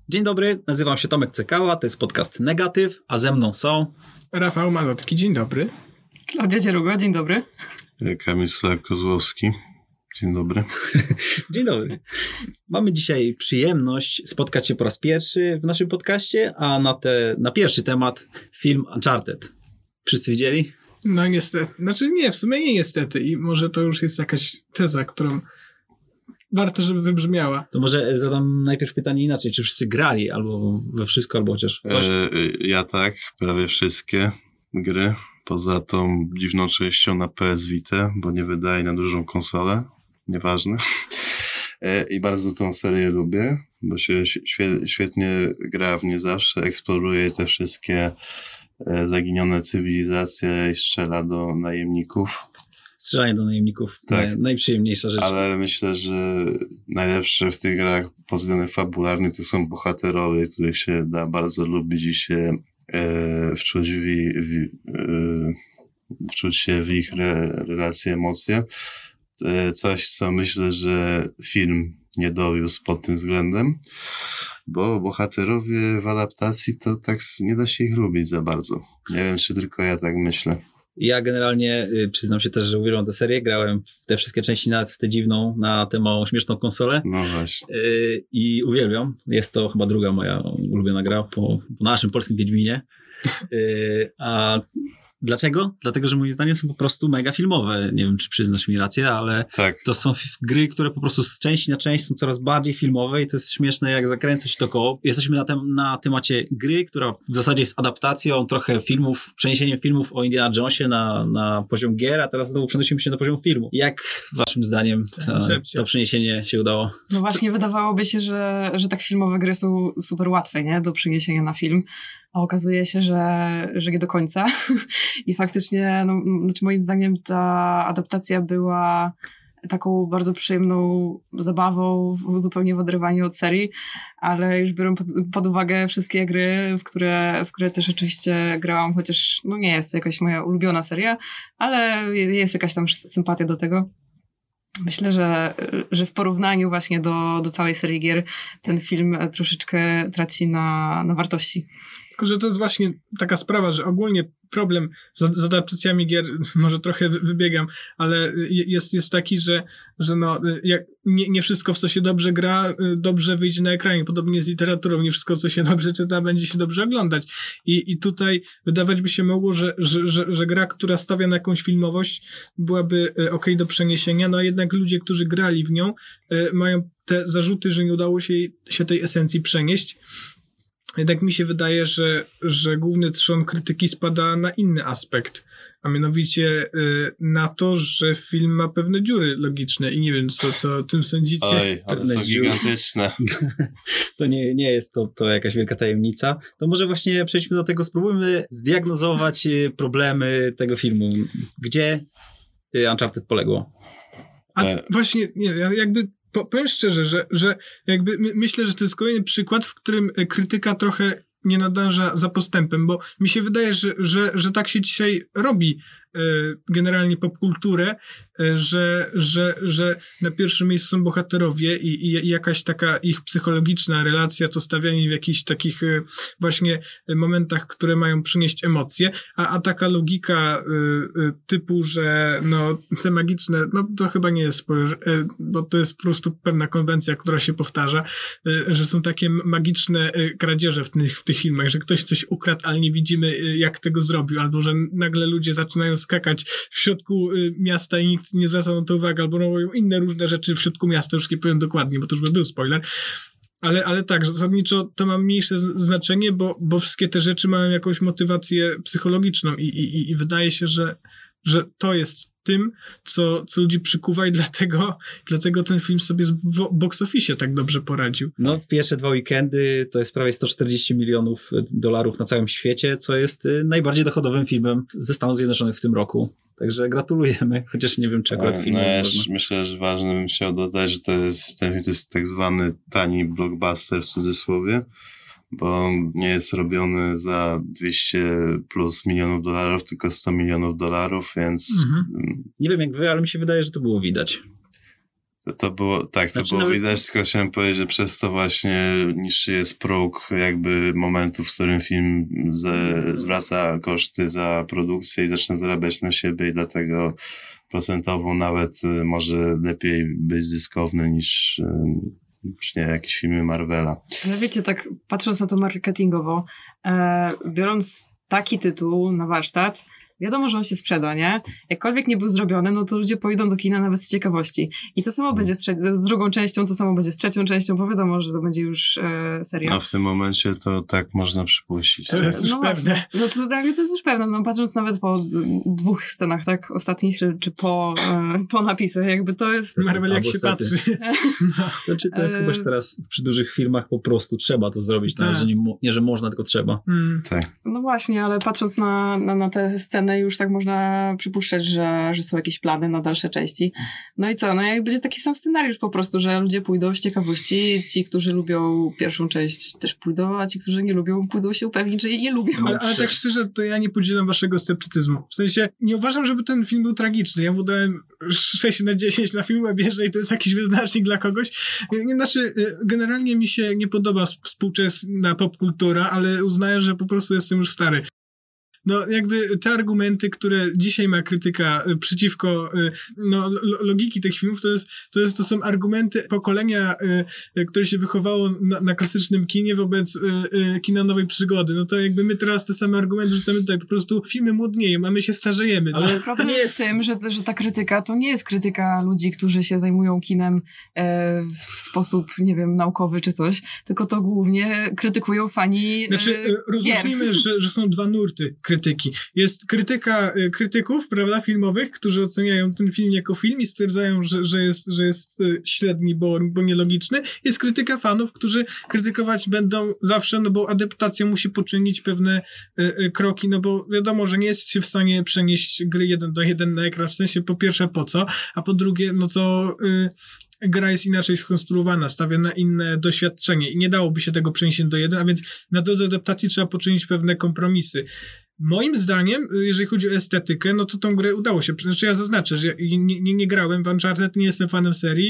Dzień dobry, nazywam się Tomek Cekała, to jest podcast Negatyw, a ze mną są... Rafał Malotki, dzień dobry. Klaudia Dzierugo, dzień dobry. Kamil Kozłowski, dzień dobry. Dzień dobry. Mamy dzisiaj przyjemność spotkać się po raz pierwszy w naszym podcaście, a na pierwszy temat film Uncharted. Wszyscy widzieli? No niestety, znaczy nie, w sumie nie niestety i może to już jest jakaś teza, którą warto, żeby wybrzmiała. To może zadam najpierw pytanie inaczej, czy wszyscy grali albo we wszystko, albo chociaż coś? Ja tak, prawie wszystkie gry, poza tą dziwną częścią na PS Vita, bo nie wydaje na dużą konsolę, nieważne. I bardzo tą serię lubię, bo się świetnie gra w nie zawsze, eksploruje te wszystkie zaginione cywilizacje i strzela do najemników. Strzelanie do najemników, tak. Najprzyjemniejsza rzecz. Ale myślę, że najlepsze w tych grach pod względem fabularnym to są bohaterowie, których się da bardzo lubić i się wczuć się w ich relacje, emocje. Coś, co myślę, że film nie dowiózł pod tym względem, bo bohaterowie w adaptacji to tak nie da się ich lubić za bardzo. Nie wiem, czy tylko ja tak myślę. Ja generalnie przyznam się też, że uwielbiam tę serię. Grałem w te wszystkie części, nawet w tę dziwną, na tę małą, śmieszną konsolę. No właśnie. I uwielbiam. Jest to chyba druga moja ulubiona gra po naszym polskim Wiedźminie. A dlaczego? Dlatego, że moim zdaniem są po prostu mega filmowe. Nie wiem, czy przyznasz mi rację, ale tak. To są gry, które po prostu z części na część są coraz bardziej filmowe i to jest śmieszne, jak zakręca się to koło. Jesteśmy na temacie gry, która w zasadzie jest adaptacją trochę filmów, przeniesieniem filmów o Indiana Jonesie na poziom gier, a teraz znowu przenosimy się na poziom filmu. Jak waszym zdaniem to przeniesienie się udało? No właśnie, wydawałoby się, że tak filmowe gry są super łatwe, nie? Do przeniesienia na film. A okazuje się, że nie do końca. I faktycznie, znaczy moim zdaniem ta adaptacja była taką bardzo przyjemną zabawą, zupełnie w oderwaniu od serii, ale już biorąc pod uwagę wszystkie gry, w które też oczywiście grałam, chociaż nie jest to jakaś moja ulubiona seria, ale jest jakaś tam sympatia do tego. Myślę, że w porównaniu właśnie do całej serii gier ten film troszeczkę traci na wartości. Tylko, że to jest właśnie taka sprawa, że ogólnie problem z adaptacjami gier, może trochę wybiegam, ale jest taki, że nie wszystko, w co się dobrze gra, dobrze wyjdzie na ekranie. Podobnie z literaturą, nie wszystko, co się dobrze czyta, będzie się dobrze oglądać. I tutaj wydawać by się mogło, że gra, która stawia na jakąś filmowość, byłaby okej do przeniesienia, no a jednak ludzie, którzy grali w nią, mają te zarzuty, że nie udało się tej esencji przenieść. Jednak mi się wydaje, że główny trzon krytyki spada na inny aspekt, a mianowicie na to, że film ma pewne dziury logiczne i nie wiem, co o tym sądzicie. Oj, ale są gigantyczne. To nie jest to jakaś wielka tajemnica. To może właśnie przejdźmy do tego, spróbujmy zdiagnozować problemy tego filmu. Gdzie Uncharted poległo? A właśnie, nie, jakby powiem szczerze, że jakby myślę, że to jest kolejny przykład, w którym krytyka trochę nie nadąża za postępem, bo mi się wydaje, że tak się dzisiaj robi generalnie popkulturę, że na pierwszym miejscu są bohaterowie i jakaś taka ich psychologiczna relacja, to stawianie w jakichś takich właśnie momentach, które mają przynieść emocje, a taka logika typu, że te magiczne, to chyba nie jest spoiler, bo to jest po prostu pewna konwencja, która się powtarza, że są takie magiczne kradzieże w tych filmach, że ktoś coś ukradł, ale nie widzimy, jak tego zrobił, albo że nagle ludzie zaczynają skakać w środku miasta i nikt nie zwraca na to uwagi, albo robią inne różne rzeczy w środku miasta, już nie powiem dokładnie, bo to już by był spoiler. Ale tak, zasadniczo to ma mniejsze znaczenie, bo wszystkie te rzeczy mają jakąś motywację psychologiczną i wydaje się, że to jest tym, co ludzi przykuwa i dlatego ten film sobie w box office tak dobrze poradził. No, w pierwsze 2 weekendy to jest prawie $140 milionów na całym świecie, co jest najbardziej dochodowym filmem ze Stanów Zjednoczonych w tym roku. Także gratulujemy, chociaż nie wiem, czy akurat film myślę, że ważne bym chciał dodać, że ten film to jest tak zwany tani blockbuster w cudzysłowie, bo nie jest robiony za 200 plus milionów dolarów, tylko $100 milionów, więc... Nie wiem jak wy, ale mi się wydaje, że to było widać. To było widać, tylko chciałem powiedzieć, że przez to właśnie niższy jest próg jakby momentu, w którym film zwraca koszty za produkcję i zaczyna zarabiać na siebie i dlatego procentowo nawet może lepiej być zyskowny niż nie jakieś filmy Marvela. Ale wiecie, tak patrząc na to marketingowo, biorąc taki tytuł na warsztat, wiadomo, że on się sprzeda, nie? Jakkolwiek nie był zrobiony, no to ludzie pójdą do kina nawet z ciekawości. I to samo będzie z drugą częścią, to samo będzie z trzecią częścią, bo wiadomo, że to będzie już seria. A w tym momencie to tak można przypuścić. To jest już pewne. No to jest już pewne. No patrząc nawet po 2 scenach, tak? Ostatnich, czy po napisach, jakby to jest... Marvel jak się patrzy. Znaczy to jest chyba teraz przy dużych filmach po prostu trzeba to zrobić, tak. Że nie, że można, tylko trzeba. Tak. No właśnie, ale patrząc na te sceny, już tak można przypuszczać, że są jakieś plany na dalsze części. No i co? No jak będzie taki sam scenariusz po prostu, że ludzie pójdą z ciekawości, ci, którzy lubią pierwszą część też pójdą, a ci, którzy nie lubią, pójdą się upewnić, że je lubią. Ale tak szczerze, to ja nie podzielam waszego sceptycyzmu. W sensie, nie uważam, żeby ten film był tragiczny. Ja mu dałem 6/10 na Filmwebie, i to jest jakiś wyznacznik dla kogoś. Generalnie mi się nie podoba współczesna popkultura, ale uznaję, że po prostu jestem już stary. No jakby te argumenty, które dzisiaj ma krytyka przeciwko logiki tych filmów, to są argumenty pokolenia, które się wychowało na klasycznym kinie wobec kina nowej przygody. No to jakby my teraz te same argumenty rzucamy tutaj, po prostu filmy młodnieją, a my się starzejemy. Ale no. Problem jest w tym, że ta krytyka to nie jest krytyka ludzi, którzy się zajmują kinem w sposób, nie wiem, naukowy czy coś, tylko to głównie krytykują fani rozróżnijmy, że są 2 nurty krytyki. Jest krytyka krytyków, prawda, filmowych, którzy oceniają ten film jako film i stwierdzają, że jest średni, bo nielogiczny. Jest krytyka fanów, którzy krytykować będą zawsze, no bo adaptacja musi poczynić pewne kroki, no bo wiadomo, że nie jest się w stanie przenieść gry 1:1 na ekran, w sensie po pierwsze po co, a po drugie, no co... gra jest inaczej skonstruowana, stawia na inne doświadczenie i nie dałoby się tego przenieść do 1, a więc na drodze adaptacji trzeba poczynić pewne kompromisy. Moim zdaniem, jeżeli chodzi o estetykę, no to tą grę udało się. Znaczy ja zaznaczę, że nie grałem w Uncharted, nie jestem fanem serii,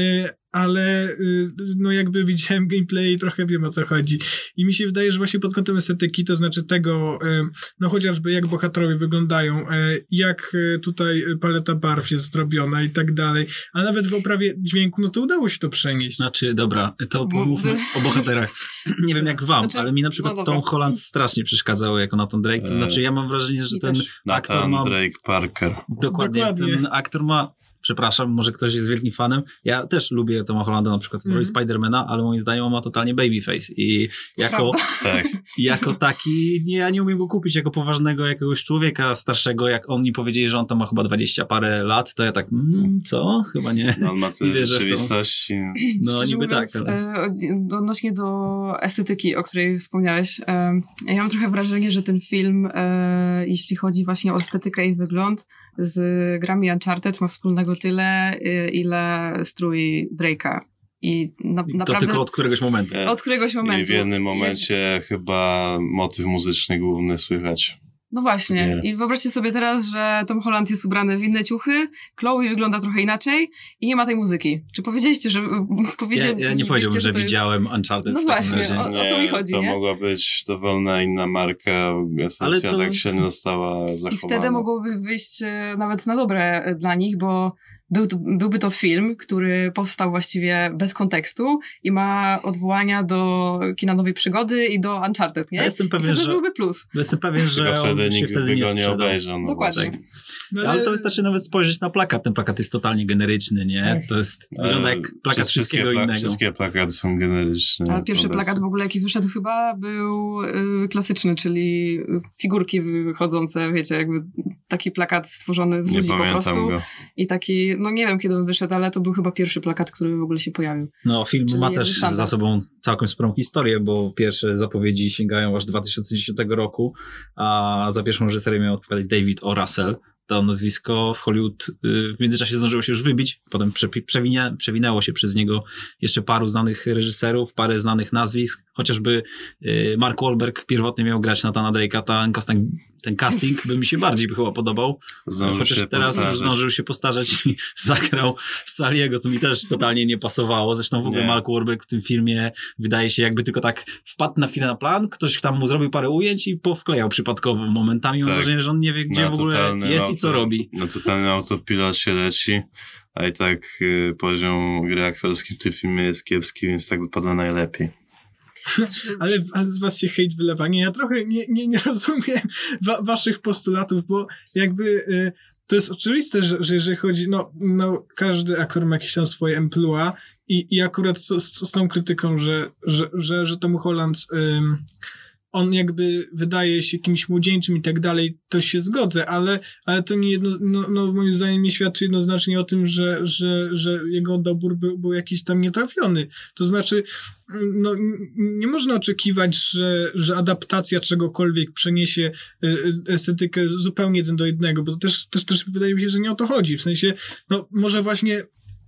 ale no jakby widziałem gameplay i trochę wiem, o co chodzi. I mi się wydaje, że właśnie pod kątem estetyki, to znaczy tego, no chociażby jak bohaterowie wyglądają, jak tutaj paleta barw jest zrobiona i tak dalej, a nawet w oprawie dźwięku, no to udało się to przenieść. Znaczy, dobra, to pomówmy o bohaterach. Nie wiem jak wam, ale mi na przykład Tom Holland strasznie przeszkadzało jako Nathan Drake, to znaczy ja mam wrażenie, że ten aktor ma... Drake Parker. Dokładnie. Ten aktor ma... Przepraszam, może ktoś jest wielkim fanem. Ja też lubię Toma Hollanda na przykład w roli Spidermana, ale moim zdaniem on ma totalnie babyface i jako taki ja nie umiem go kupić jako poważnego jakiegoś człowieka starszego, jak oni powiedzieli, że on tam ma chyba 20 parę lat, to ja tak, co? Chyba nie. No, on ma tyle rzeczywistości. No niby mówiąc, tak. Odnośnie do estetyki, o której wspomniałeś, ja mam trochę wrażenie, że ten film, jeśli chodzi właśnie o estetykę i wygląd, z grami Uncharted ma wspólnego tyle, ile strój Drake'a. I naprawdę... To tylko od któregoś momentu. Od któregoś momentu. I w jednym momencie chyba motyw muzyczny główny słychać. No właśnie. I wyobraźcie sobie teraz, że Tom Holland jest ubrany w inne ciuchy, Chloe wygląda trochę inaczej i nie ma tej muzyki. Czy powiedzieliście, że... Ja nie powiedziałbym, że widziałem Uncharted. No właśnie, o to mi chodzi, to nie? mogła być dowolna inna marka, esencja tak się nie została zachowana. I wtedy mogłoby wyjść nawet na dobre dla nich, bo byłby to film, który powstał właściwie bez kontekstu i ma odwołania do kina nowej przygody i do Uncharted, nie? Ja jestem pewien, że byłby plus. Jestem pewien, że wtedy nikt by nie go nie sprzedał. obejrzał. No dokładnie. No, ale to wystarczy nawet spojrzeć na plakat. Ten plakat jest totalnie generyczny, nie? Tak. To jest, wygląda jak plakat wszystkiego innego. Wszystkie plakaty są generyczne. Ale pierwszy plakat w ogóle, jaki wyszedł chyba, był klasyczny, czyli figurki wychodzące, wiecie, jakby taki plakat stworzony z ludzi po prostu. Go. I taki, no nie wiem kiedy on wyszedł, ale to był chyba pierwszy plakat, który w ogóle się pojawił. No film ma też za sobą całkiem sporą historię, bo pierwsze zapowiedzi sięgają aż 2010 roku, a za pierwszą reżyserię miał odpowiadać David O. Russell. To nazwisko w Hollywood w międzyczasie zdążyło się już wybić, potem przewinęło się przez niego jeszcze paru znanych reżyserów, parę znanych nazwisk, chociażby Mark Wahlberg pierwotnie miał grać Nathana Drake'a, ten casting ten casting by mi się bardziej chyba podobał. Chociaż teraz już zdążył się postarzeć i zagrał Sully'ego, co mi też totalnie nie pasowało. Zresztą w ogóle Mark Wahlberg w tym filmie wydaje się jakby tylko tak wpadł na chwilę na plan, ktoś tam mu zrobił parę ujęć i powklejał przypadkowo momentami. Mam wrażenie, że on nie wie, gdzie w ogóle jest i co robi. Na totalny autopilot się leci, a i tak poziom gry aktorskiej w tym filmie jest kiepski, więc tak wypada najlepiej. Ale z was się hejt wylewa. Nie, ja trochę nie rozumiem waszych postulatów, bo jakby to jest oczywiste, że jeżeli chodzi, no każdy aktor ma jakieś tam swoje emploi i akurat z tą krytyką, że Tom Holland on jakby wydaje się kimś młodzieńczym i tak dalej, to się zgodzę, ale to nie moim zdaniem nie świadczy jednoznacznie o tym, że jego dobór był jakiś tam nietrafiony. To znaczy, nie można oczekiwać, że adaptacja czegokolwiek przeniesie estetykę zupełnie 1 do 1, bo to też wydaje mi się, że nie o to chodzi. W sensie, może właśnie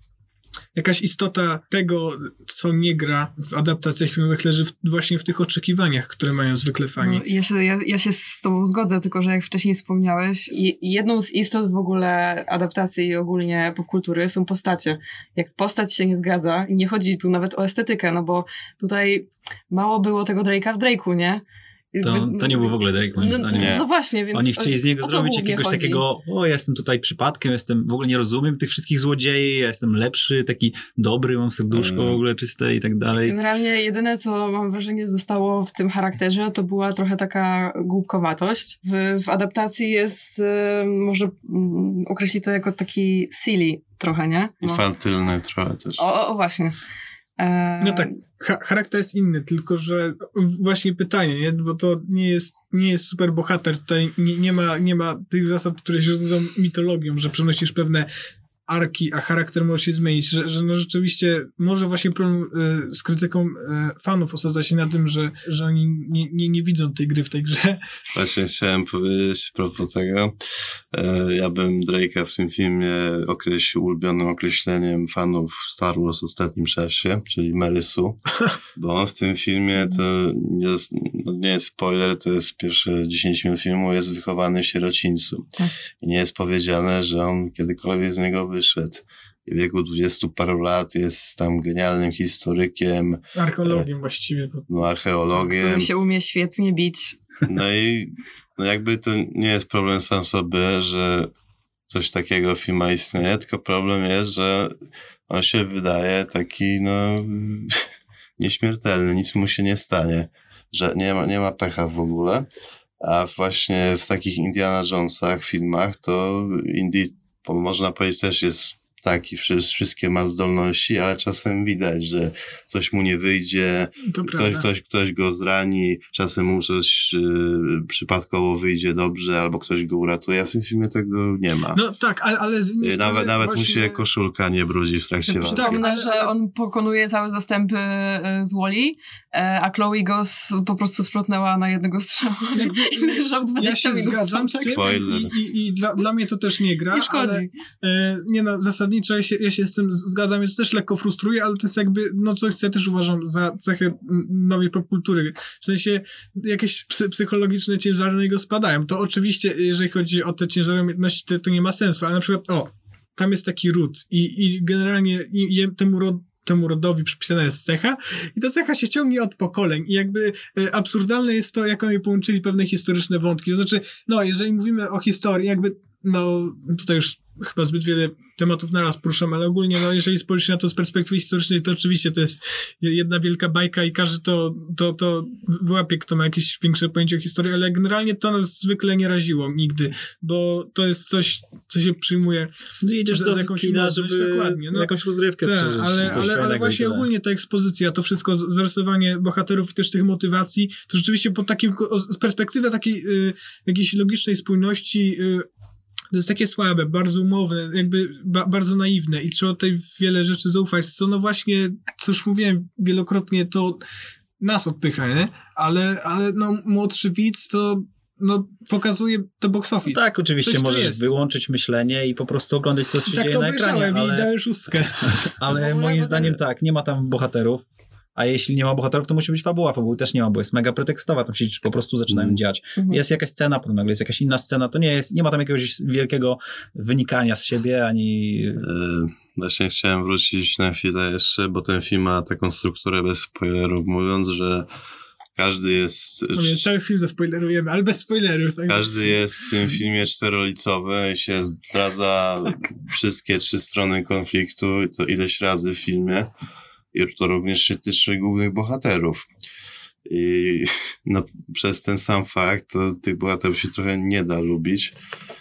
jakaś istota tego, co nie gra w adaptacjach filmowych, leży właśnie w tych oczekiwaniach, które mają zwykle fani. Ja się z tobą zgodzę, tylko że jak wcześniej wspomniałeś, jedną z istot w ogóle adaptacji i ogólnie popkultury są postacie. Jak postać się nie zgadza, i nie chodzi tu nawet o estetykę, bo tutaj mało było tego Drake'a w Drake'u, nie? To nie był w ogóle Drake, moim zdaniem. No właśnie, więc oni chcieli z niego zrobić jakiegoś takiego, ja jestem tutaj przypadkiem, w ogóle nie rozumiem tych wszystkich złodziei, ja jestem lepszy, taki dobry, mam serduszko w ogóle czyste i tak dalej. Generalnie jedyne, co mam wrażenie zostało w tym charakterze, to była trochę taka głupkowatość. W adaptacji jest, może określić to jako taki silly trochę, nie? Infantylny trochę też. O właśnie. No tak, charakter jest inny, tylko że właśnie pytanie, nie? Bo to nie jest super bohater, tutaj nie ma tych zasad, które się nazywają mitologią, że przenosisz pewne arki, a charakter może się zmienić, że rzeczywiście może właśnie problem z krytyką fanów osadza się na tym, że oni nie widzą tej gry w tej grze. Właśnie chciałem powiedzieć a propos tego, ja bym Drake'a w tym filmie określił ulubionym określeniem fanów Star Wars w ostatnim czasie, czyli Mary Sue, bo on w tym filmie to nie jest spoiler, to jest pierwsze 10 minut filmu, jest wychowany w sierocińcu. I nie jest powiedziane, że on kiedykolwiek z niego wyszedł. W wieku 20 paru lat jest tam genialnym historykiem. Archeologiem właściwie. Archeologiem. Który się umie świetnie bić. No i jakby to nie jest problem sam sobie, że coś takiego w filmie istnieje, tylko problem jest, że on się wydaje taki nieśmiertelny, nic mu się nie stanie, że nie ma pecha w ogóle, a właśnie w takich Indiana Jonesach filmach to Indy, można powiedzieć, też jest taki, wszystkie ma zdolności, ale czasem widać, że coś mu nie wyjdzie, ktoś go zrani, czasem mu coś przypadkowo wyjdzie dobrze, albo ktoś go uratuje, a w tym filmie tego nie ma. No tak, ale z innej strony nawet właśnie... mu się koszulka nie brudzi w trakcie walki. Przypomnę, że on pokonuje całe zastępy z Wall-E, a Chloe go po prostu splotnęła na jednego strzału. Leżał 20 minut. Ja się zgadzam z tym i dla mnie to też nie gra, nie szkodzi. Ale zasadniczo ja się z tym zgadzam, że to też lekko frustruje, ale to jest jakby, coś co ja też uważam za cechę nowej popkultury. W sensie jakieś psychologiczne ciężary na niego spadają. To oczywiście, jeżeli chodzi o te ciężary umiejętności, to nie ma sensu, ale na przykład, tam jest taki ród i generalnie temu rodowi przypisana jest cecha i ta cecha się ciągnie od pokoleń i jakby absurdalne jest to, jak oni połączyli pewne historyczne wątki. To znaczy, jeżeli mówimy o historii, jakby tutaj już chyba zbyt wiele tematów naraz poruszam, ale ogólnie, jeżeli spojrzysz na to z perspektywy historycznej, to oczywiście to jest jedna wielka bajka i każdy to wyłapie, kto ma jakieś większe pojęcie o historii, ale generalnie to nas zwykle nie raziło nigdy, bo to jest coś, co się przyjmuje idziesz do jakąś kina, żeby jakąś rozrywkę przeżyć. Ale właśnie ogólnie ta ekspozycja, to wszystko, zarysowanie bohaterów i też tych motywacji, to rzeczywiście z perspektywy takiej jakiejś logicznej spójności to jest takie słabe, bardzo umowne, jakby bardzo naiwne i trzeba tutaj wiele rzeczy zaufać, co właśnie, co już mówiłem wielokrotnie, to nas odpycha, nie? Ale młodszy widz to pokazuje to box office. Tak, oczywiście możesz wyłączyć myślenie i po prostu oglądać, co się dzieje na ekranie. Ale... i dajesz szóstkę. Ale moim zdaniem tak, nie ma tam bohaterów. a jeśli nie ma bohaterów, to musi być fabuła. Fabuły też nie ma, bo jest mega pretekstowa, tam się po prostu zaczynają dziać. Jest jakaś scena, potem nagle jest jakaś inna scena, to nie ma tam jakiegoś wielkiego wynikania z siebie, ani... Właśnie chciałem wrócić na chwilę jeszcze, bo ten film ma taką strukturę bez spoilerów, mówiąc, że każdy jest... Cały film zaspoilerujemy, ale bez spoilerów. Tak? Każdy jest w tym filmie czterolicowy i się zdradza wszystkie 3 strony konfliktu, to ileś razy w filmie. I to również się tyczy głównych bohaterów. I no, przez ten sam fakt to tych bohaterów się trochę nie da lubić,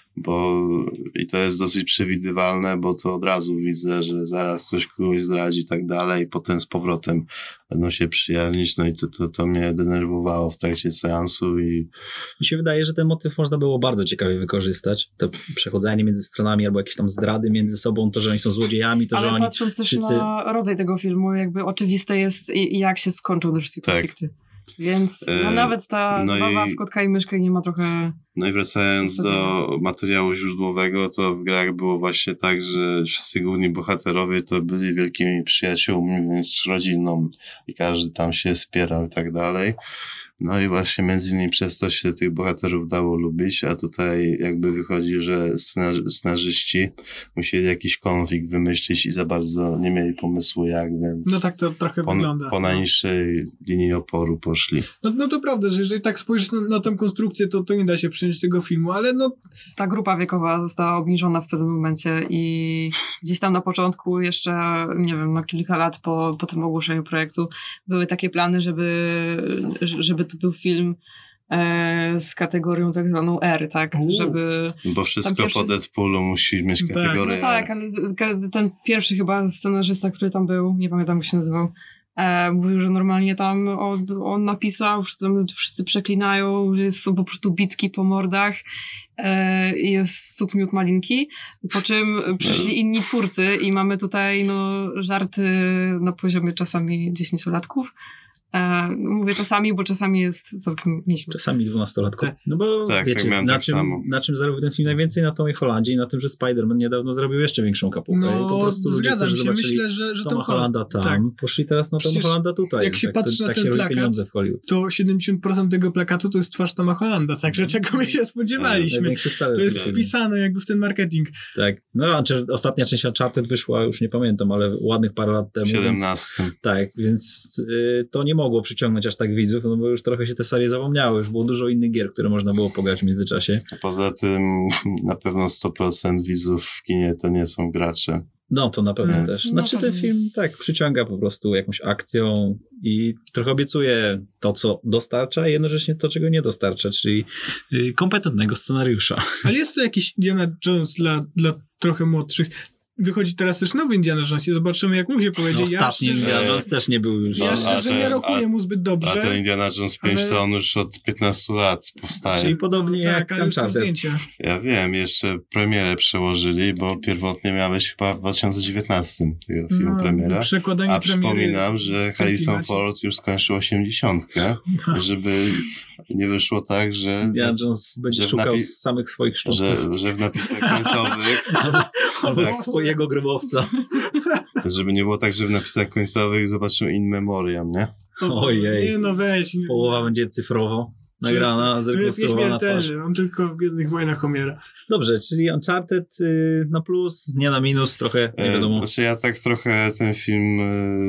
i to jest dosyć przewidywalne, bo to od razu widzę, że zaraz coś kogoś zdradzi i tak dalej, i potem z powrotem będą się przyjaźnić, no i to mnie denerwowało w trakcie seansu. I mi się wydaje, że ten motyw można było bardzo ciekawie wykorzystać. To przechodzenie między stronami albo jakieś tam zdrady między sobą, to, że oni są złodziejami, to, ale że oni patrząc też wszyscy... na rodzaj tego filmu, jakby oczywiste jest jak się skończą te wszystkie konflikty. Więc nawet ta zabawa w kotka i myszkę nie ma trochę... No i wracając do materiału źródłowego, to w grach było właśnie tak, że wszyscy główni bohaterowie to byli wielkimi przyjaciółmi, wręcz rodziną i każdy tam się wspierał i tak dalej. No i właśnie między innymi przez to się tych bohaterów dało lubić, a tutaj jakby wychodzi, że scenarzyści musieli jakiś konflikt wymyślić i za bardzo nie mieli pomysłu jak, więc... No tak to trochę wygląda. Po najniższej linii oporu poszli. No to prawda, że jeżeli tak spojrzysz na tę konstrukcję, to nie da się przyjąć tego filmu, ale no... Ta grupa wiekowa została obniżona w pewnym momencie i gdzieś tam na początku jeszcze, nie wiem, no kilka lat po tym ogłoszeniu projektu były takie plany, żeby to był film z kategorią tak zwaną R, tak? Żeby... Bo wszystko po Deadpoolu musi mieć kategorię R. No tak, ale ten pierwszy chyba scenarzysta, który tam był, nie pamiętam jak się nazywał, mówił, że normalnie tam on napisał, wszyscy przeklinają, że są po prostu bitki po mordach i jest cud miód malinki, po czym przyszli inni twórcy i mamy tutaj żarty na poziomie czasami 10-latków. Mówię czasami, bo czasami jest całkiem nieźle. Czasami 12-latków. No bo wiecie, na czym zarobił ten film najwięcej? Na Tomie Hollandzie i na tym, że Spider-Man niedawno zrobił jeszcze większą kapułkę. No, i po prostu ludzie, którzy zobaczyli myślę, że Toma Hollanda tam, poszli teraz na Toma Hollanda tutaj. Jak się patrzy na ten plakat, to 70% tego plakatu to jest twarz Toma Hollanda, także czego my się spodziewaliśmy. To jest wpisane jakby w ten marketing. Tak. No, ostatnia część Uncharted wyszła, już nie pamiętam, ale ładnych parę lat temu. 17. Więc, tak, więc to nie mogło przyciągnąć aż tak widzów, no bo już trochę się te serie zapomniały, już było dużo innych gier, które można było pograć w międzyczasie. Poza tym na pewno 100% widzów w kinie to nie są gracze. No to na pewno też. Znaczy ten film tak przyciąga po prostu jakąś akcją i trochę obiecuje to, co dostarcza, a jednocześnie to, czego nie dostarcza, czyli kompetentnego scenariusza. Ale jest to jakiś Indiana Jones dla trochę młodszych. Wychodzi teraz też nowy Indiana Jones i zobaczymy, jak mu się powiedzie. Ostatni Indiana Jones też nie był już... Ja szczerze nie rokuję mu zbyt dobrze. A ten Indiana Jones 5 to on już od 15 lat powstaje. Czyli podobnie jak Uncharted. Ja wiem, jeszcze premierę przełożyli, bo pierwotnie miała być chyba w 2019 tego filmu premiera. A przypominam, że Harrison Ford już skończył 80, żeby nie wyszło tak, że... Indiana Jones będzie szukał samych swoich sztuków. Że w napisach końcowych... Albo swojego grobowca. Żeby nie było tak, że w napisach końcowych zobaczymy in memoriam, nie? Ojej. Nie, no weź. Połowa będzie cyfrowo nagrana, zrekonstruowana twarz. Mam tylko w Gwiezdnych Wojnach Homera. Dobrze, czyli Uncharted na plus, nie na minus, trochę nie wiadomo. Znaczy ja tak trochę ten film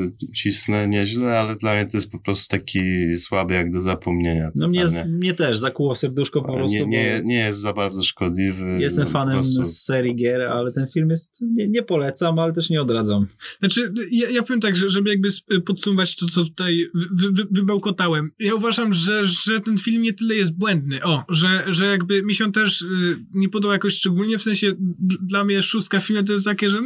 cisnę nieźle, ale dla mnie to jest po prostu taki słaby jak do zapomnienia. No mnie też, zakuło serduszko po prostu. Nie jest za bardzo szkodliwy. Jestem fanem z serii gier, ale ten film jest, nie polecam, ale też nie odradzam. Znaczy, ja powiem tak, żeby jakby podsumować to, co tutaj wybełkotałem. Ja uważam, że ten film nie tyle jest błędny. Że jakby mi się też nie podoba jakoś szczególnie, w sensie dla mnie 6 filmu to jest takie, że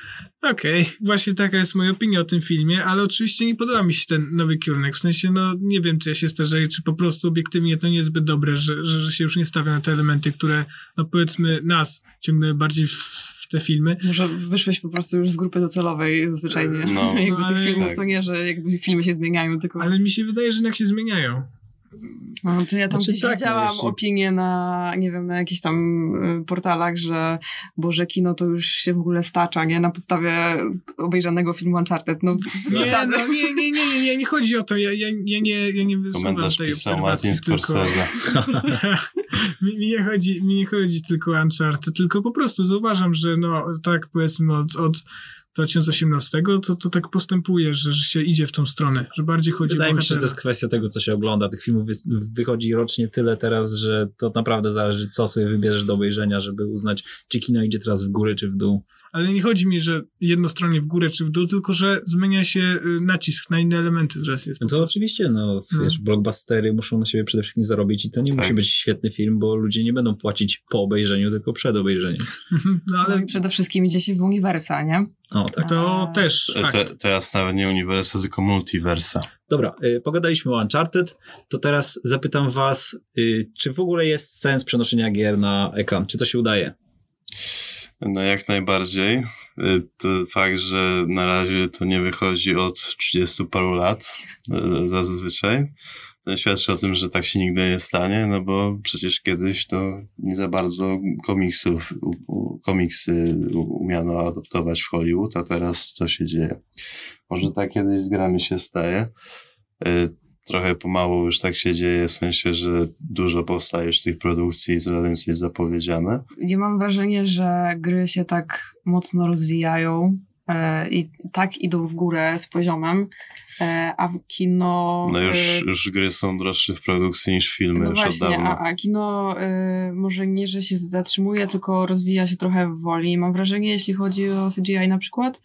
okej. Właśnie taka jest moja opinia o tym filmie, ale oczywiście nie podoba mi się ten nowy kierunek. W sensie, nie wiem, czy ja się starzeję, czy po prostu obiektywnie to nie jest zbyt dobre, że się już nie stawia na te elementy, które, powiedzmy, nas ciągnęły bardziej w te filmy. Może wyszłeś po prostu już z grupy docelowej zwyczajnie. Jakby tych filmów tak. To nie, że jakby filmy się zmieniają, tylko... Ale mi się wydaje, że jednak się zmieniają. No, to ja tam Znaczy, gdzieś tak, widziałam no, jeśli- opinie na, nie wiem, na jakichś tam portalach, że Boże, kino to już się w ogóle stacza, nie? Na podstawie obejrzanego filmu Uncharted. No, bez Nie, zasady. no, nie chodzi o to. Ja nie wysuwam Komentarz tej pisał obserwacji, Martin tylko... Scorsese. mi nie chodzi tylko o Uncharted, tylko po prostu zauważam, że no tak powiedzmy od 2018 to tak postępuje, że się idzie w tą stronę, że bardziej chodzi Wydaje o mi się, że to bohatera. jest kwestia tego, co się ogląda. Tych filmów wychodzi rocznie tyle teraz, że to naprawdę zależy, co sobie wybierzesz do obejrzenia, żeby uznać, czy kino idzie teraz w górę, czy w dół. Ale nie chodzi mi, że jednostronnie w górę czy w dół, tylko że zmienia się nacisk na inne elementy teraz jest. No to oczywiście, wiesz, blockbustery muszą na siebie przede wszystkim zarobić i to nie musi być świetny film, bo ludzie nie będą płacić po obejrzeniu, tylko przed obejrzeniem. No No ale i przede wszystkim idzie się w uniwersa, nie? O, tak. to też fakt. Teraz nawet nie uniwersa, tylko multiversa. Dobra, pogadaliśmy o Uncharted, to teraz zapytam was, czy w ogóle jest sens przenoszenia gier na ekran? Czy to się udaje? No jak najbardziej. To fakt, że na razie to nie wychodzi od 30 paru lat zazwyczaj. To świadczy o tym, że tak się nigdy nie stanie, no bo przecież kiedyś to nie za bardzo komiksy umiano adaptować w Hollywood, a teraz to się dzieje. Może tak kiedyś z grami się staje. Trochę pomału już tak się dzieje, w sensie, że dużo powstaje już tych produkcji, coraz więcej jest zapowiedziane. Ja mam wrażenie, że gry się tak mocno rozwijają i tak idą w górę z poziomem, a w kino... No już gry są droższe w produkcji niż filmy No już właśnie, od dawna. a kino może nie, że się zatrzymuje, tylko rozwija się trochę w woli. Mam wrażenie, jeśli chodzi o CGI na przykład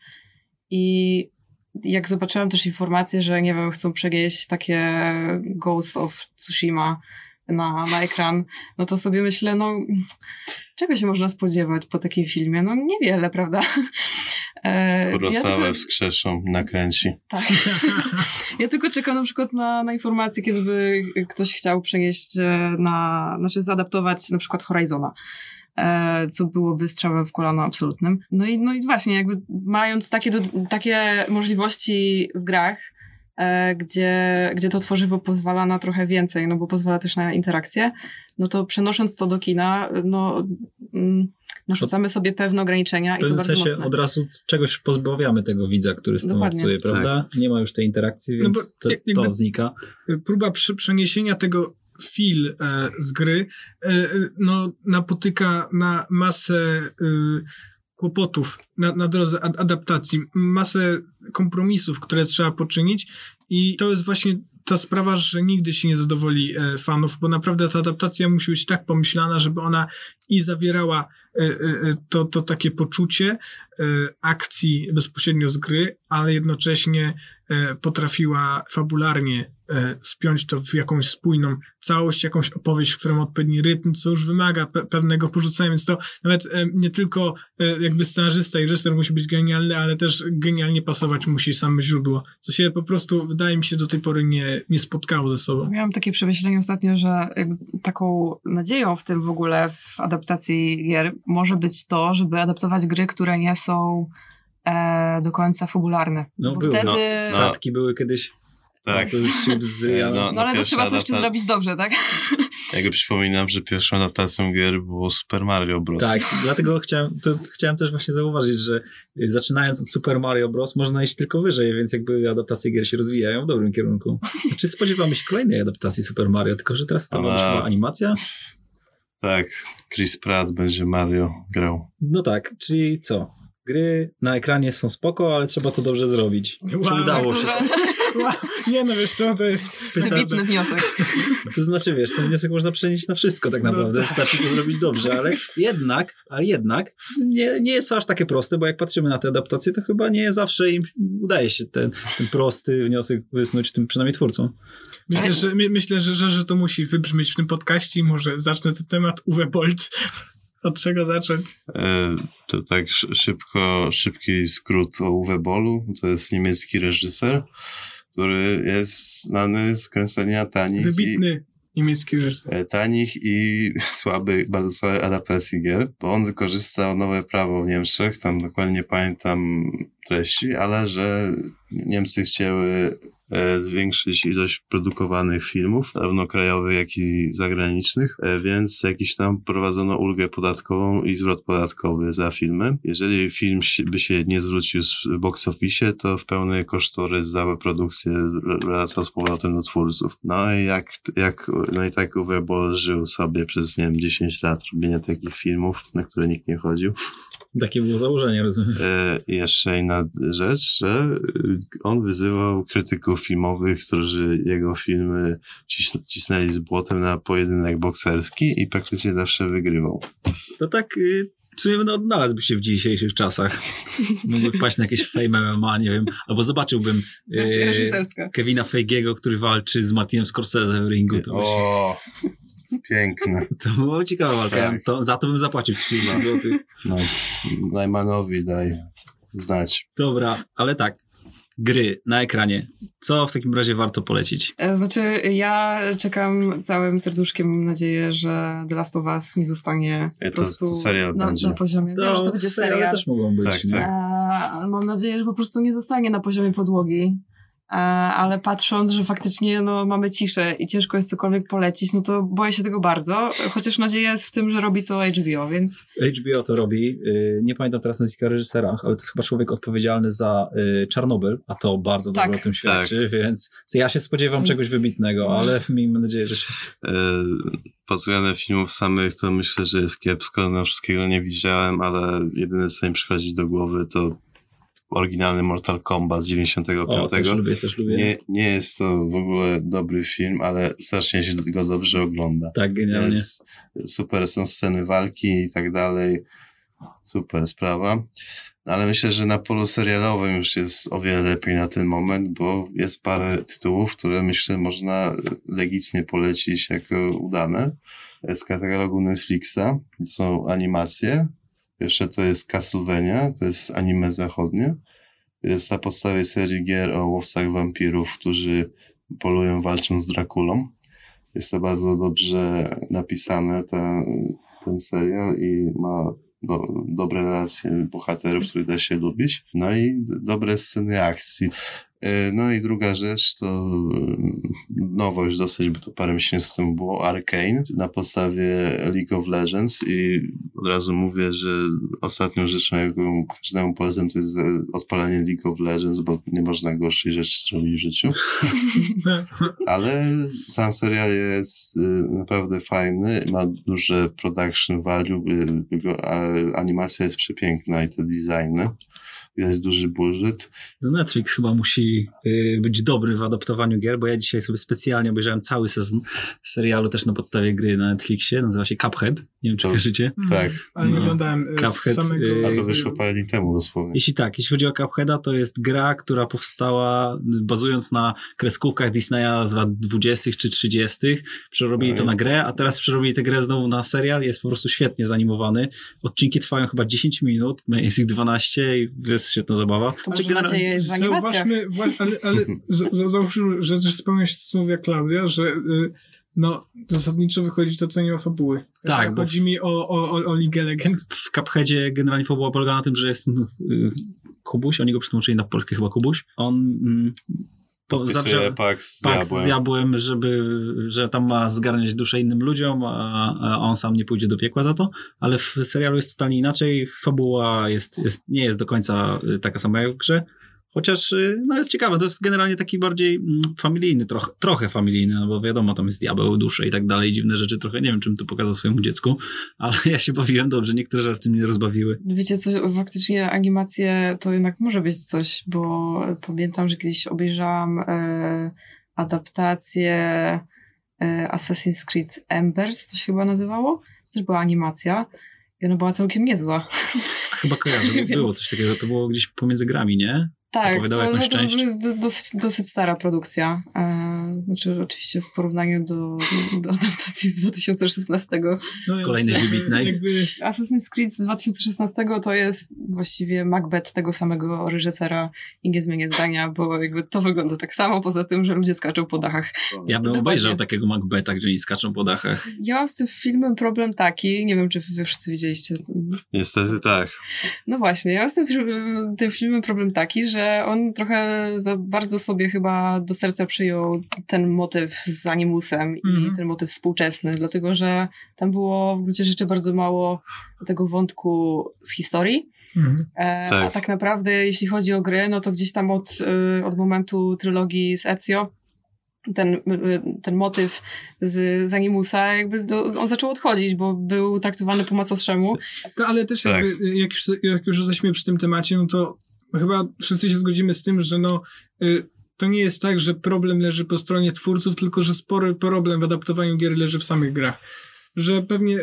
i jak zobaczyłam też informację, że nie wiem, chcą przenieść takie Ghost of Tsushima na ekran, no to sobie myślę, no czego się można spodziewać po takim filmie? No niewiele, prawda? Kurosawę wskrzeszą, nakręci. Tak. Ja tylko czekam na przykład na informację, kiedy by ktoś chciał przenieść zaadaptować na przykład Horizona. Co byłoby strzałem w kolano absolutnym. No i właśnie, jakby mając takie możliwości w grach, gdzie to tworzywo pozwala na trochę więcej, no bo pozwala też na interakcję, no to przenosząc to do kina, narzucamy sobie pewne ograniczenia i to pewnym bardzo sensie mocne. od razu czegoś pozbawiamy tego widza, który z tym Dokładnie. obcuje, prawda? Nie ma już tej interakcji, więc to znika. Próba przeniesienia tego z gry napotyka na masę kłopotów na drodze adaptacji, masę kompromisów, które trzeba poczynić i to jest właśnie ta sprawa, że nigdy się nie zadowoli fanów, bo naprawdę ta adaptacja musi być tak pomyślana, żeby ona i zawierała to takie poczucie akcji bezpośrednio z gry, ale jednocześnie potrafiła fabularnie spiąć to w jakąś spójną całość, jakąś opowieść, która ma odpowiedni rytm, co już wymaga pewnego porzucenia, więc to nawet nie tylko jakby scenarzysta i reżyser musi być genialny, ale też genialnie pasować musi samo źródło, co się po prostu, wydaje mi się, do tej pory nie spotkało ze sobą. Miałam takie przemyślenie ostatnio, że jakby taką nadzieją w tym w ogóle w adaptacji gier może być to, żeby adaptować gry, które nie są do końca fabularne. No bo były. wtedy... Statki były kiedyś. Tak. To już się No ale to trzeba to jeszcze zrobić dobrze, tak? Ja przypominam, że pierwszą adaptacją gier było Super Mario Bros. Tak, dlatego chciałem też właśnie zauważyć, że zaczynając od Super Mario Bros. Można iść tylko wyżej, więc jakby adaptacje gier się rozwijają w dobrym kierunku. Czy spodziewamy się kolejnej adaptacji Super Mario, tylko że teraz to ma być chyba animacja? Tak, Chris Pratt będzie Mario grał. No tak, czyli co? Gry na ekranie są spoko, ale trzeba to dobrze zrobić. Czy udało się? Nie, no wiesz co, to jest... Wybitny wniosek. To znaczy, wiesz, ten wniosek można przenieść na wszystko tak naprawdę. No tak. Wystarczy to zrobić dobrze, ale jednak nie jest to aż takie proste, bo jak patrzymy na te adaptacje, to chyba nie zawsze im udaje się ten prosty wniosek wysnuć tym przynajmniej twórcom. Myślę, że to musi wybrzmieć w tym podcaście i może zacznę ten temat Uwe Boll. Od czego zacząć? To tak szybki skrót o Uwe Bollu. To jest niemiecki reżyser, który jest znany z kręcenia tanich. Wybitny niemiecki reżyser. Tanich i bardzo słabych adaptacji gier, bo on wykorzystał nowe prawo w Niemczech, tam dokładnie nie pamiętam treści, ale że Niemcy chciały zwiększyć ilość produkowanych filmów, zarówno krajowych, jak i zagranicznych, więc jakiś tam prowadzono ulgę podatkową i zwrot podatkowy za filmy. Jeżeli film by się nie zwrócił w box office, to w pełny kosztorys za produkcję wraca z powrotem do twórców. No i tak Uwe Boll żył sobie przez, nie wiem, 10 lat robienia takich filmów, na które nikt nie chodził. Takie było założenie, rozumiem. I jeszcze inna rzecz, że on wyzywał krytyków filmowych, którzy jego filmy cisnęli z błotem na pojedynek bokserski i praktycznie zawsze wygrywał. To tak... W sumie odnalazłby się w dzisiejszych czasach. Mógłby wpaść na jakieś Fame MMA, nie wiem. Albo zobaczyłbym Kevina Feigiego, który walczy z Martinem Scorsese w ringu. To piękne. To było ciekawe walka. Tak. Za to bym zapłacił 30 zł. No, Najmanowi daj znać. Dobra, ale tak. Gry na ekranie. Co w takim razie warto polecić? Znaczy, ja czekam całym serduszkiem, mam nadzieję, że The Last of Us nie zostanie po prostu na poziomie. Wiem, że to będzie serial. Ale też mogą być. Tak. Mam nadzieję, że po prostu nie zostanie na poziomie podłogi. Ale patrząc, że faktycznie mamy ciszę i ciężko jest cokolwiek polecić, no to boję się tego bardzo, chociaż nadzieja jest w tym, że robi to HBO, więc... HBO to robi, nie pamiętam teraz nazwiska reżysera, ale to jest chyba człowiek odpowiedzialny za Czarnobyl, a to bardzo dobrze o tym świadczy, więc ja się spodziewam czegoś wybitnego, ale miejmy nadzieję, że się... Pod względem filmów samych to myślę, że jest kiepsko, no wszystkiego nie widziałem, ale jedyne co mi przychodzi do głowy to oryginalny Mortal Kombat z 95. Też lubię. Nie jest to w ogóle dobry film, ale strasznie się go dobrze ogląda. Tak, genialnie. Super są sceny walki i tak dalej. Super sprawa. Ale myślę, że na polu serialowym już jest o wiele lepiej na ten moment, bo jest parę tytułów, które myślę można legitnie polecić jako udane. Z katalogu Netflixa są animacje. Pierwsze to jest Castlevania, to jest anime zachodnie. Jest na podstawie serii gier o łowcach wampirów, którzy polują, walczą z Drakulą. Jest to bardzo dobrze napisane, ten serial i ma dobre relacje bohaterów, których da się lubić. No i dobre sceny akcji. No i druga rzecz to nowość dosyć, bo to parę miesięcy temu było, Arcane na podstawie League of Legends i od razu mówię, że ostatnią rzeczą, jaką każdemu polecam, to jest odpalenie League of Legends, bo nie można gorszej rzeczy zrobić w życiu. Ale sam serial jest naprawdę fajny, ma duże production value, animacja jest przepiękna i te designy. Widać duży budżet. Netflix chyba musi być dobry w adaptowaniu gier, bo ja dzisiaj sobie specjalnie obejrzałem cały sezon serialu też na podstawie gry na Netflixie. Nazywa się Cuphead. Nie wiem, czy kojarzycie. Tak. Ale nie oglądałem samego... A to wyszło parę dni temu dosłownie. Jeśli chodzi o Cupheada, to jest gra, która powstała bazując na kreskówkach Disneya z lat 20. czy 30. Przerobili to na grę, a teraz przerobili tę grę znowu na serial. Jest po prostu świetnie zanimowany. Odcinki trwają chyba 10 minut, jest ich 12 i jest świetna zabawa. To może nadzieja jest w animacjach. Ale zauważmy, że też spełnia się to, co mówiła Klaudia, że zasadniczo wychodzi to, co nie ma fabuły. Tak, chodzi mi o Ligę Legend. W Cupheadzie generalnie fabuła polega na tym, że jest Kubuś, oni go przetłumaczyli na polskie chyba Kubuś. On zawsze pakt z diabłem, że tam ma zgarniać duszę innym ludziom, a on sam nie pójdzie do piekła za to, ale w serialu jest totalnie inaczej. Fabuła nie jest do końca taka sama jak w grze, chociaż jest ciekawe. To jest generalnie taki bardziej familijny, trochę familijny, no bo wiadomo, tam jest diabeł, dusze i tak dalej, dziwne rzeczy, trochę nie wiem, czym to pokazał swojemu dziecku, ale ja się bawiłem dobrze, niektóre żarty mnie rozbawiły. Wiecie co, faktycznie animacje to jednak może być coś, bo pamiętam, że kiedyś obejrzałam adaptację Assassin's Creed Embers, to się chyba nazywało, to też była animacja i ona była całkiem niezła. Chyba kojarzę, było coś takiego, to było gdzieś pomiędzy grami, nie? Tak, to jest dosyć stara produkcja. Znaczy oczywiście w porównaniu do adaptacji z 2016. Kolejnej wybitnej. Assassin's Creed z 2016 to jest właściwie Macbeth tego samego reżysera i nie zmienię zdania, bo jakby to wygląda tak samo, poza tym, że ludzie skaczą po dachach. Ja bym obejrzał takiego Macbetha, gdzie oni skaczą po dachach. Ja mam z tym filmem problem taki, nie wiem, czy wy wszyscy widzieliście. Niestety tak. No właśnie, ja mam z tym filmem problem taki, że że on trochę za bardzo sobie chyba do serca przyjął ten motyw z Animusem i ten motyw współczesny, dlatego że tam było w gruncie rzeczy bardzo mało tego wątku z historii. A tak naprawdę jeśli chodzi o gry, no to gdzieś tam od momentu trylogii z Ezio ten motyw z Animusa jakby on zaczął odchodzić, bo był traktowany po macoszemu. Ale też jakby, jak już jesteśmy przy tym temacie, no to chyba wszyscy się zgodzimy z tym, że to nie jest tak, że problem leży po stronie twórców, tylko że spory problem w adaptowaniu gier leży w samych grach. Że pewnie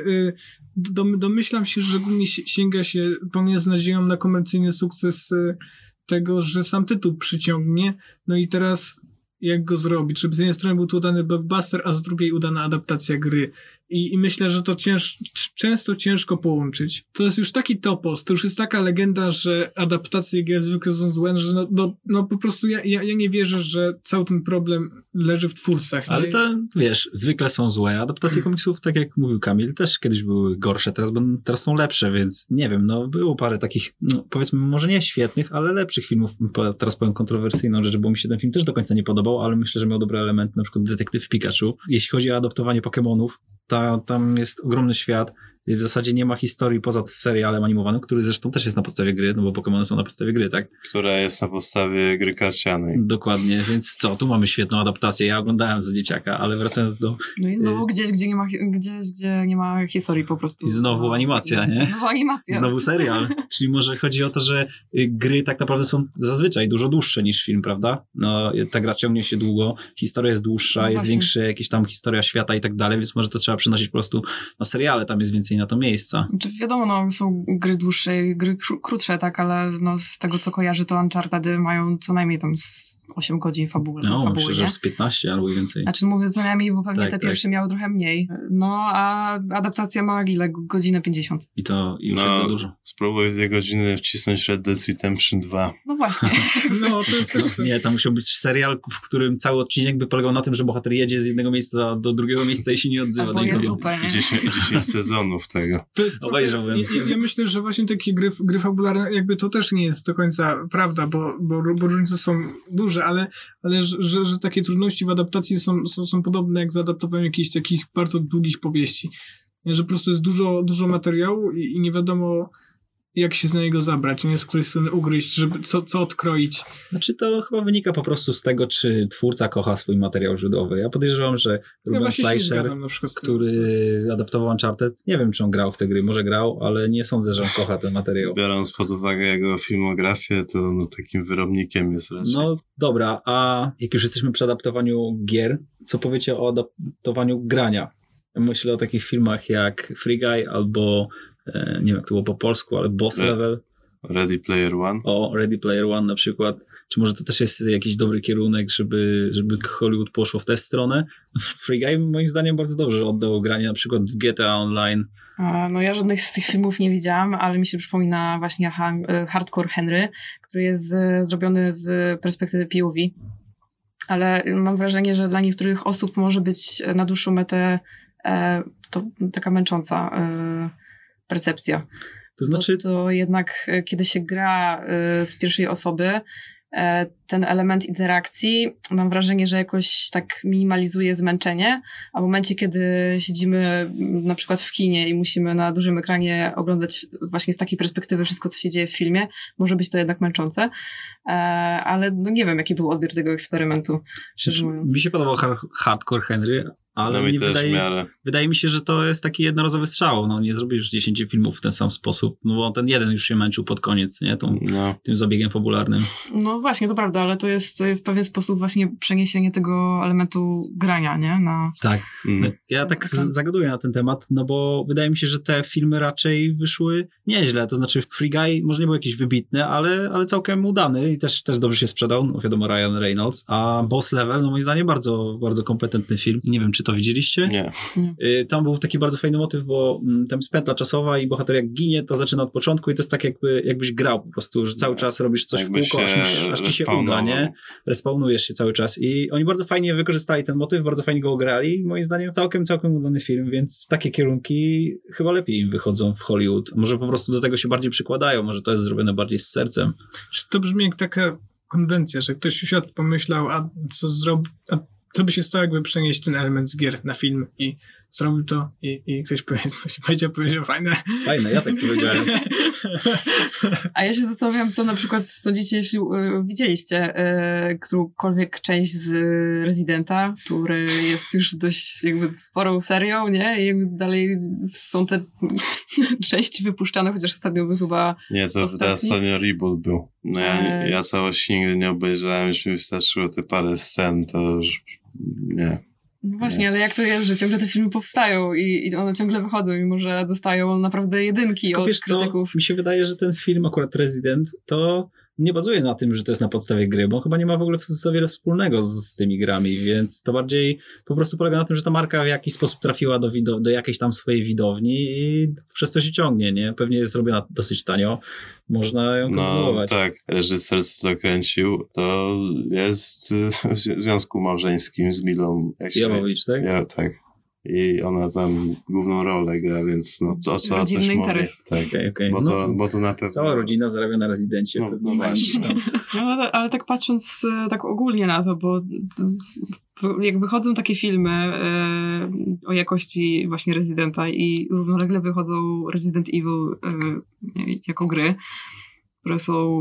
domyślam się, że głównie sięga się pomiędzy nadzieją na komercyjny sukces tego, że sam tytuł przyciągnie, no i teraz jak go zrobić, żeby z jednej strony był tu udany blockbuster, a z drugiej udana adaptacja gry. I myślę, że to często ciężko połączyć. To jest już taki topos, to już jest taka legenda, że adaptacje gier zwykle są złe, że no po prostu ja nie wierzę, że cały ten problem leży w twórcach. Ale to, wiesz, zwykle są złe. Adaptacje komiksów, tak jak mówił Kamil, też kiedyś były gorsze, teraz są lepsze, więc nie wiem, no było parę takich, no powiedzmy, może nie świetnych, ale lepszych filmów. Teraz powiem kontrowersyjną rzecz, bo mi się ten film też do końca nie podobał, ale myślę, że miał dobre elementy, na przykład Detektyw Pikachu. Jeśli chodzi o adaptowanie Pokemonów, tam jest ogromny świat. W zasadzie nie ma historii poza serialem animowanym, który zresztą też jest na podstawie gry, no bo Pokemony są na podstawie gry, tak? Która jest na podstawie gry karcianej. Dokładnie, więc tu mamy świetną adaptację. Ja oglądałem za dzieciaka, ale wracając do... No i znowu gdzie nie ma historii po prostu. I znowu animacja, nie? Znowu animacja. I znowu serial. Czyli może chodzi o to, że gry tak naprawdę są zazwyczaj dużo dłuższe niż film, prawda? No, ta gra ciągnie się długo, historia jest dłuższa, jest większa jakaś tam historia świata i tak dalej, więc może to trzeba przenosić po prostu na seriale, tam jest więcej na to miejsca. Znaczy, wiadomo, no, są gry dłuższe, gry krótsze, tak, ale no, z tego, co kojarzy, to Uncharted mają co najmniej tam 8 godzin fabuły. No, myślę, że z 15 albo więcej. Znaczy mówię co najmniej, bo pewnie te pierwsze miały trochę mniej. No, a adaptacja ma ile? Godzinę 50. I to już jest za dużo. Spróbuj 2 godziny wcisnąć Red Dead Redemption 2. No właśnie. No, to jest też... Nie, tam musiał być serial, w którym cały odcinek by polegał na tym, że bohater jedzie z jednego miejsca do drugiego miejsca i się nie odzywa do nikogo. Zupełnie. 10 sezonów tego. To jest obejrzałbym. Ja myślę, że właśnie takie gry fabularne, jakby to też nie jest do końca prawda, bo różnice są duże, ale że takie trudności w adaptacji są podobne jak z adaptowaniem jakichś takich bardzo długich powieści. Że po prostu jest dużo materiału i nie wiadomo, jak się z niego zabrać, nie z której strony ugryźć, żeby co odkroić. Znaczy to chyba wynika po prostu z tego, czy twórca kocha swój materiał źródłowy. Ja podejrzewam, że Ruben Fleischer, który adaptował Uncharted, nie wiem, czy on grał w te gry, może grał, ale nie sądzę, że on kocha ten materiał. Biorąc pod uwagę jego filmografię, to takim wyrobnikiem jest raczej. No dobra, a jak już jesteśmy przy adaptowaniu gier, co powiecie o adaptowaniu grania? Myślę o takich filmach jak Free Guy albo nie wiem jak to było po polsku, ale Boss Level. Ready Player One. O, Ready Player One na przykład. Czy może to też jest jakiś dobry kierunek, żeby Hollywood poszło w tę stronę? Free Guy moim zdaniem bardzo dobrze oddał granie na przykład w GTA Online. No ja żadnych z tych filmów nie widziałam, ale mi się przypomina właśnie Hardcore Henry, który jest zrobiony z perspektywy POV. Ale mam wrażenie, że dla niektórych osób może być na dłuższą metę to taka męcząca percepcja. To znaczy... To jednak kiedy się gra z pierwszej osoby, ten element interakcji, mam wrażenie, że jakoś tak minimalizuje zmęczenie, a w momencie, kiedy siedzimy na przykład w kinie i musimy na dużym ekranie oglądać właśnie z takiej perspektywy wszystko, co się dzieje w filmie, może być to jednak męczące, ale no nie wiem, jaki był odbiór tego eksperymentu, szczerze mówiąc. Mi się podobał Hardcore Henry, ale mi wydaje mi się, że to jest taki jednorazowy strzał. No, nie zrobisz 10 filmów w ten sam sposób, no bo ten jeden już się męczył pod koniec, nie? Tym zabiegiem fabularnym. No właśnie, to prawda, ale to jest w pewien sposób właśnie przeniesienie tego elementu grania, nie? Tak. Ja tak zagaduję na ten temat, no bo wydaje mi się, że te filmy raczej wyszły nieźle. To znaczy Free Guy może nie był jakiś wybitny, ale całkiem udany i też dobrze się sprzedał. No wiadomo, Ryan Reynolds. A Boss Level, no moim zdaniem bardzo, bardzo kompetentny film. Nie wiem, czy to widzieliście? Nie. Tam był taki bardzo fajny motyw, bo tam jest pętla czasowa i bohater jak ginie, to zaczyna od początku i to jest tak jakbyś grał po prostu, że cały czas robisz coś w kółko, aż ci się uda, nie? Respawnujesz się cały czas i oni bardzo fajnie wykorzystali ten motyw, bardzo fajnie go ograli. Moim zdaniem całkiem udany film, więc takie kierunki chyba lepiej im wychodzą w Hollywood. Może po prostu do tego się bardziej przykładają, może to jest zrobione bardziej z sercem. To brzmi jak taka konwencja, że ktoś usiadł, pomyślał, a co by się stało, jakby przenieść ten element z gier na film i zrobił to i ktoś powiedział fajne. Fajne, ja tak powiedziałem. A ja się zastanawiam, co na przykład sądzicie, jeśli widzieliście którąkolwiek część z Residenta, który jest już dość jakby sporą serią, nie? I dalej są te części wypuszczane, chociaż ostatnio by chyba Nie, to ostatnio reboot był. No ja całości nigdy nie obejrzałem, już mi wystarczyło te parę scen, to już nie. No właśnie, ale jak to jest, że ciągle te filmy powstają i one ciągle wychodzą, mimo że dostają naprawdę jedynki od krytyków. Co? Mi się wydaje, że ten film, akurat Resident, to nie bazuje na tym, że to jest na podstawie gry, bo on chyba nie ma w ogóle za wiele wspólnego z tymi grami, więc to bardziej po prostu polega na tym, że ta marka w jakiś sposób trafiła do jakiejś tam swojej widowni i przez to się ciągnie, nie? Pewnie jest robiona dosyć tanio, można ją kontynuować. No tak, reżyser, co to kręcił, to jest w związku małżeńskim z Milą Jovovich, tak? Ja, tak. I ona tam główną rolę gra, więc no to co coś mówię. Tak. Okay. Bo to na pewno... Cała rodzina zarabia na Rezydencie. No właśnie. No, ale tak patrząc tak ogólnie na to, bo jak wychodzą takie filmy o jakości właśnie Residenta i równolegle wychodzą Resident Evil jako gry, które są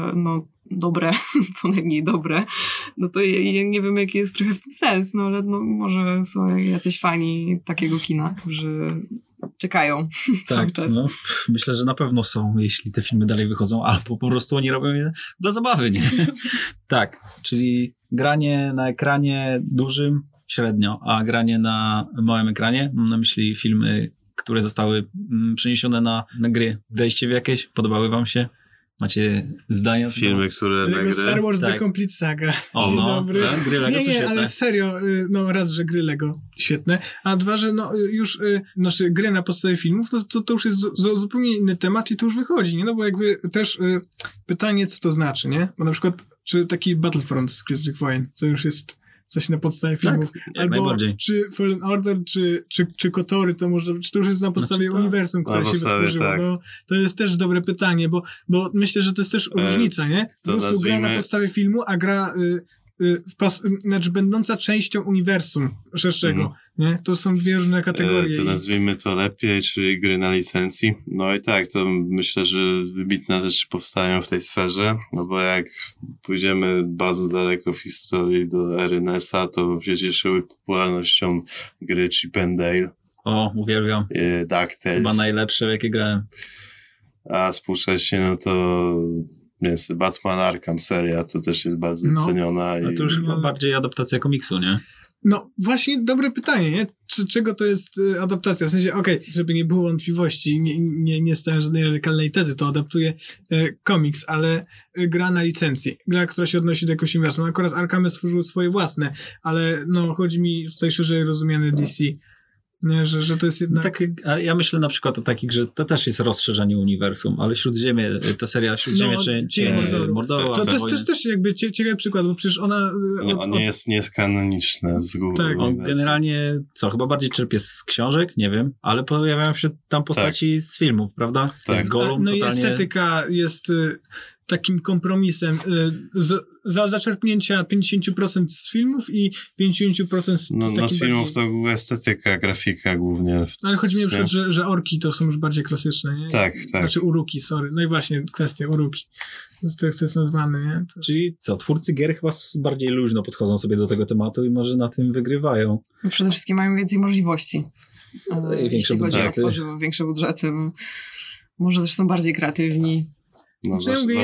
dobre, co najmniej dobre, no to ja nie wiem, jaki jest trochę w tym sens, no ale może są jacyś fani takiego kina, którzy czekają cały czas. No, myślę, że na pewno są, jeśli te filmy dalej wychodzą, albo po prostu oni robią je dla zabawy, nie? Tak, czyli granie na ekranie dużym średnio, a granie na małym ekranie, mam na myśli filmy, które zostały przeniesione na gry. Graliście w jakieś? Podobały wam się? Macie zdania? Filmy, które na gry? Star Wars The Complete Saga. O, dobry. Gry Lego są świetne. Ale serio, raz, że gry Lego świetne, a dwa, że już gry na podstawie filmów, to już jest zupełnie inny temat i to już wychodzi, nie? No bo jakby też pytanie, co to znaczy, nie? Bo na przykład, czy taki Battlefront z Gwiezdnych Wojen, co już jest coś na podstawie filmów. Tak, albo najbardziej. Czy Fallen Order, czy KOTORy, czy to już jest na podstawie uniwersum, które się wytworzyło. Tak. No, to jest też dobre pytanie, bo myślę, że to jest też różnica, nie? Po prostu gra na podstawie filmu, a gra będąca częścią uniwersum szerszego. Nie? To są dwie różne kategorie. To nazwijmy to lepiej, czyli gry na licencji. No i tak, to myślę, że wybitne rzeczy powstają w tej sferze, no bo jak pójdziemy bardzo daleko w historii do ery NES-a, to się cieszyły popularnością gry Chip and Dale. O, uwielbiam. DuckTales. Chyba najlepsze, w jakie grałem. A współcześnie, no to jest Batman Arkham seria, to też jest bardzo ceniona. A to już chyba bardziej adaptacja komiksu, nie? No właśnie dobre pytanie, nie? Czego to jest adaptacja? W sensie, żeby nie było wątpliwości, nie stałem żadnej radykalnej tezy, to adaptuje komiks, ale gra na licencji. Gra, która się odnosi do jakiegoś uniwersum. Akurat Arkhamy stworzyły swoje własne, ale chodzi mi tutaj szerzej rozumiany DC. Nie, że to jest jednak... No tak, ja myślę na przykład o takich, że to też jest rozszerzenie uniwersum, ale Śródziemie, ta seria Śródziemie czy Mordoru. To jest też jakby ciekawy przykład, bo przecież ona... nie jest kanoniczne z góry. Tak. On generalnie, chyba bardziej czerpie z książek, nie wiem, ale pojawiają się tam postaci z filmów, prawda? Tak. Z Gollum no totalnie... i estetyka jest takim kompromisem za zaczerpnięcia 50% z filmów i 50% z takich z filmów bardziej... to była estetyka, grafika głównie. Ale chodzi mi na przykład, że orki to są już bardziej klasyczne, nie? Tak. Znaczy uruki, sorry. No i właśnie kwestia uruki. To jest nazwane, nie? Czyli twórcy gier chyba bardziej luźno podchodzą sobie do tego tematu i może na tym wygrywają. Przede wszystkim mają więcej możliwości. Większe budżety. Większe budżety. Może też są bardziej kreatywni. No,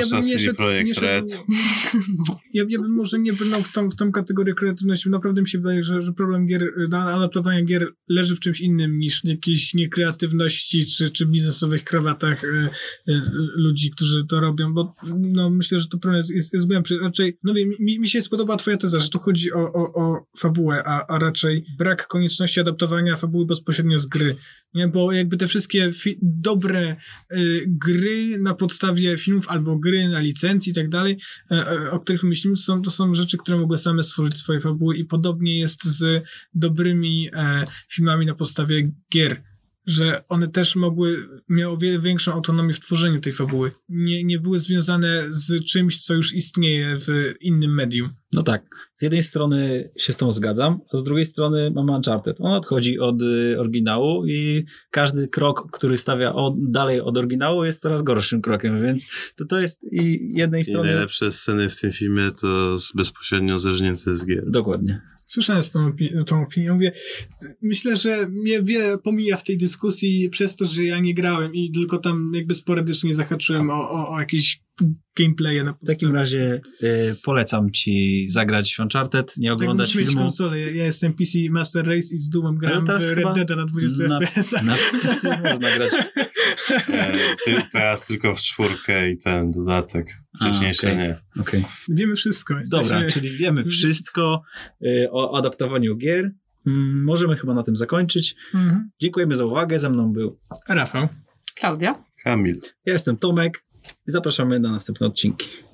ja bym może nie brnął w tą kategorię kreatywności. Naprawdę mi się wydaje, że problem adaptowania gier leży w czymś innym niż jakiejś niekreatywności czy biznesowych krawatach ludzi, którzy to robią, bo myślę, że to problem jest głębszy. Raczej, mi się spodoba twoja teza, że tu chodzi o fabułę, a raczej brak konieczności adaptowania fabuły bezpośrednio z gry. Nie? Bo jakby te wszystkie dobre gry na podstawie filmów albo gry na licencji i tak dalej, o których myślimy, to są rzeczy, które mogły same stworzyć swoje fabuły i podobnie jest z dobrymi filmami na podstawie gier. że one też miały o wiele większą autonomię w tworzeniu tej fabuły. Nie były związane z czymś, co już istnieje w innym medium. No tak, z jednej strony się z tą zgadzam, a z drugiej strony mamy Uncharted. On odchodzi od oryginału i każdy krok, który stawia dalej od oryginału, jest coraz gorszym krokiem, więc to jest i jednej strony... I najlepsze sceny w tym filmie to bezpośrednio zerżnięte z gier. Dokładnie. Słyszałem tą opinię. Mówię, myślę, że mnie wiele pomija w tej dyskusji przez to, że ja nie grałem i tylko tam jakby sporadycznie zahaczyłem o jakieś gameplaye. W takim razie polecam ci zagrać w Uncharted, nie oglądać filmu. Mieć konsolę. Ja jestem PC Master Race i z Doomem gram w Red Dead na 20 FPS. Na PC można grać. Teraz tylko w 4 i ten dodatek. Wcześniej jeszcze nie. Okay. Wiemy wszystko. Dobra, czyli wiemy wszystko o adaptowaniu gier. Możemy chyba na tym zakończyć. Dziękujemy za uwagę. Ze mną był Rafał. Klaudia. Kamil. Ja jestem Tomek i zapraszamy na następne odcinki.